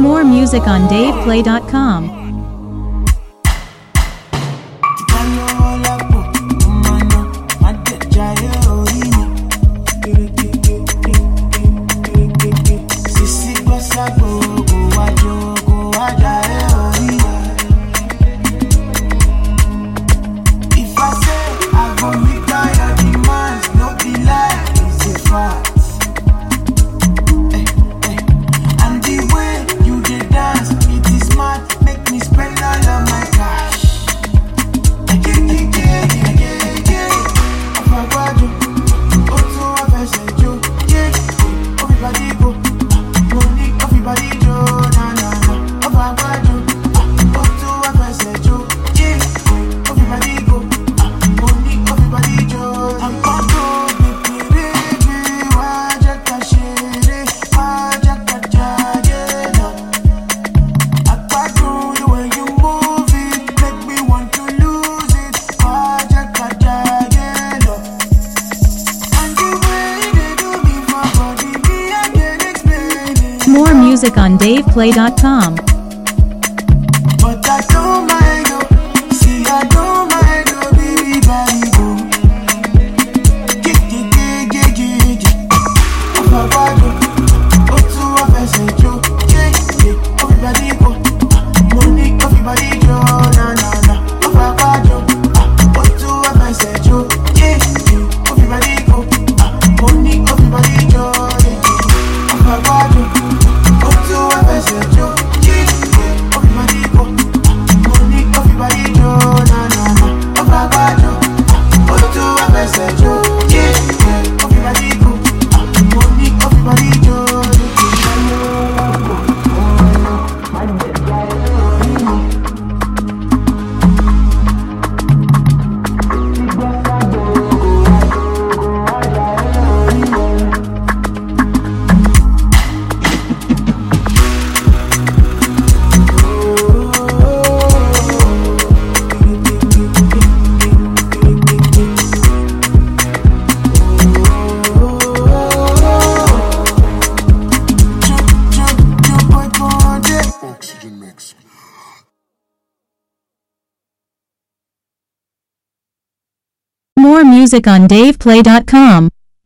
More music on DavePlay.com. More music on DavePlay.com. But I don't mind, oh. See, I don't mind, oh, baby, body, oh. Afabado, Otu, Afesejo, everybody go. Money, everybody go, na na na. Afabado, Otu, Afesejo, everybody go. Money, everybody go, Afabado. More music on DavePlay.com.